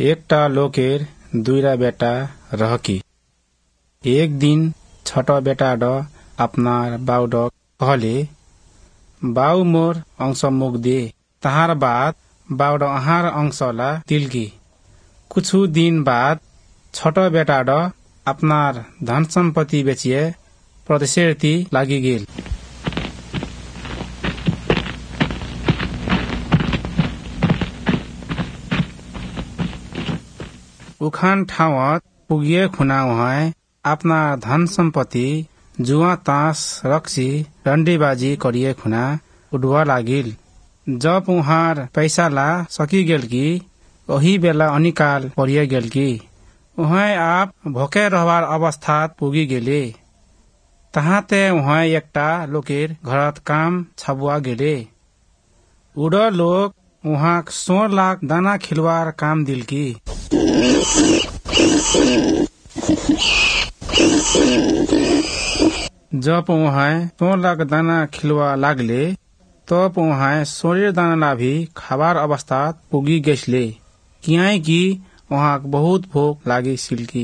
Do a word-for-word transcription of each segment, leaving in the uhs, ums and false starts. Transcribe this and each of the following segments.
एकटा लोकेर दुईरा बेटा रहकी। एक दिन छोटा बेटा ड अपनार बाउ ड कहले, बाउ मोर अंश मुख दे। तहार बाद बाउ ड अहार अंशला दिलकी। कुछ दिन बाद छोटा बेटा ड अपनार धन सम्पत्ति बेचिए प्रदेशेरती लागी गेल। उखान ठाउँत पुगिए खुना उहाँ अपना धन सम्पत्ति जुआ तास रक्सी डन्डीबाजी करिए खुना उडवा लागिल। जब उहार पैसाला सकी गेल की वही बेला अनिकाल परिए गेल की उहाँ आप भोके रहवार अवस्थात पुगी गेले। तहाते उहाँ एकटा लोकेर घरत काम छबुआ गेले। उड लोक उहाँ सोर लाख दाना खिलवार काम दिल की। जब उहाँ सोर लाख दाना खिलवा लागले तब उहाँ सोरेर दाना भी खाबार अवस्थात पुगी गेसले। कियाई की उहाँ बहुत भोक लागी सिल्की।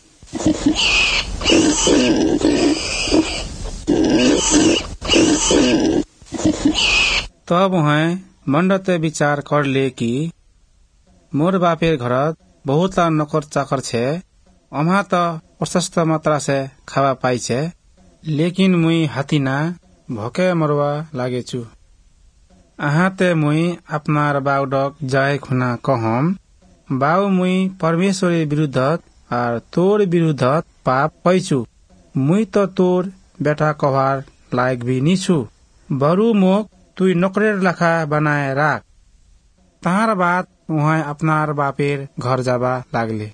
तब उहाँ मंडते विचार करले कि मोर बापेर घरत बहुत नौकर चाकर छे, अमा त प्रशस्त मात्रा से खावा पाई छे, लेकिन मुई हातिना भोके मरवा लागे छु। आहाते मुई अपनार बाउ डक जाए खुना कहम, बाउ मुई परमेश्वरी विरुद्धत और तोर विरुद्धत पाप पैछु। मुई तो तोर बेटा कभार लायक भी नी छु। बरु मोक तुई नौकरेर लखा बनाए राख। तहार बाद उहाँ अपनार बापेर घर जाबा लागले।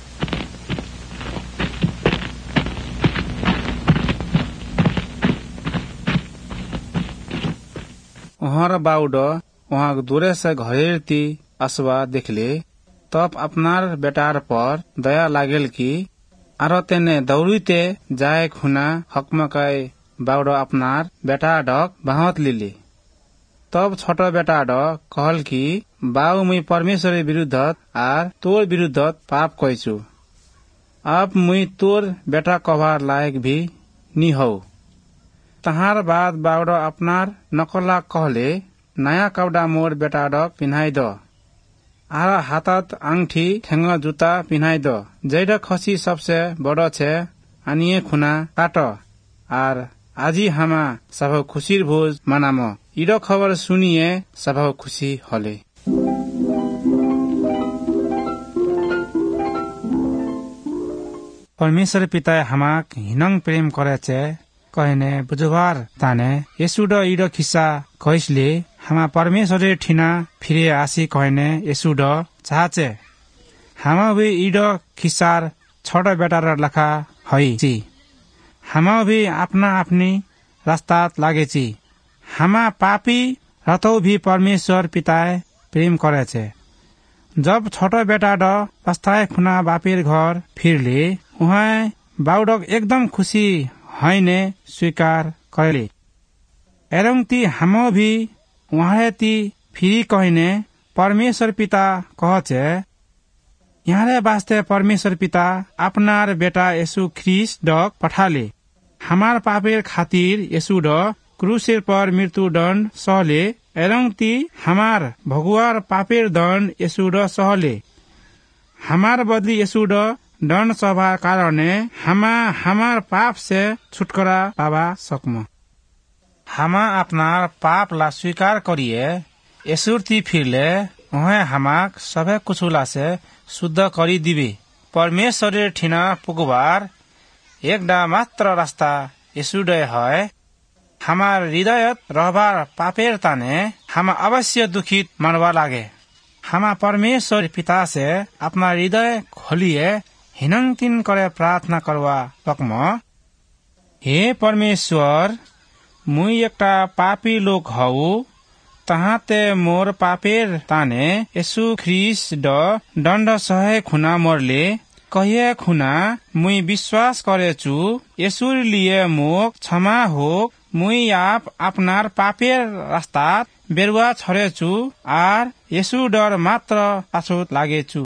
उहाँ बाउ ड उहाँ दूरे से घरेरती असवा देखले। तब अपनार बेटार पर दया लागेल की आरो तेने दौड़ीते जाए खुना हकमकाए बाउ ड अपनार बेटा डक बाहत लिले। तब छोटा बेटा ड कहल की बाउ मुई परमेश्वरी विरुद्धत आर तोर विरुद्धत पाप कैछु। अब मुई तोर बेटा कभार लायक भी नी हौ। तहार बाद बाउ ड अपनार नकला कहले, नया कपड़ा मोर बेटा डक पिन्हाई द, आर हाथत अंगठी ठेंगा जूता पिन्हाई द। जैड खसी सबसे बड़ो छे आनिए खुना काट, आर आजी हामा सब खुशीर भोज मनाम। इडो खबर सुनिए सब खुशी हले। परमेश्वर पिता हमाक हिनंग प्रेम करे छे कहने बुझवार ताने यसुड इडो खिस्सा कहिसले हमा परमेश्वरे ठिना फिरे आसी कहने यसुड चाहचे। हमा भी इडो खिस्सार छोटा बेटा र लखा हई ची। हमा भी अपना अपनी रास्तात लागे ची। हमा पापी रतो भी परमेश्वर पिताए प्रेम करे छे। जब छोटो बेटा ड पस्ताए खुना बापेर घर फिरले उहाँ बाउडक एकदम खुशी हैने स्वीकार करले। एरंगती हमो भी उहाँ ती फिरी कहने परमेश्वर पिता कहचे, यहाँ वास्ते परमेश्वर पिता अपनार बेटा यसु ख्रीष्ट डक पठाले। हमार पापेर खातिर यसु ड क्रूसेर पर मृत्यु दण्ड सहले। एरंगती हमार भगुवार पापेर दण्ड यसु ड सहले। हमार बदली यसु ड दण्ड सभा कारणे हमा हमार पाप से छुटकारा पावा सकम। हमा अपनार पाप ला स्वीकार करिए यसुरती फिरले उहाँ हमाक सबै कुछुला से शुद्ध करी दिबे। परमेश्वरेर ठिना पुगबार एकडा मात्र रास्ता यसुडे है। हमार हृदयत रहबार पापेर ताने हमा अवश्य दुखित मनवा लागे। हमा परमेश्वर पिता से अपना हृदय खोलिए हिनंगतिन करे प्रार्थना करवा पक्म। हे परमेश्वर, मुई एकटा पापी लोक हऊ। तहाते मोर पापेर ताने यसु ख्रीष्ट ड दण्ड सहे खुना मरले। कहिए खुना मुई विश्वास करेछु यसुर लिए मोक क्षमा हो। मुई आप अपनार पापेर रास्तात बेरुआ छरेछु आर यसु डर मात्र पाछोत लागेछु।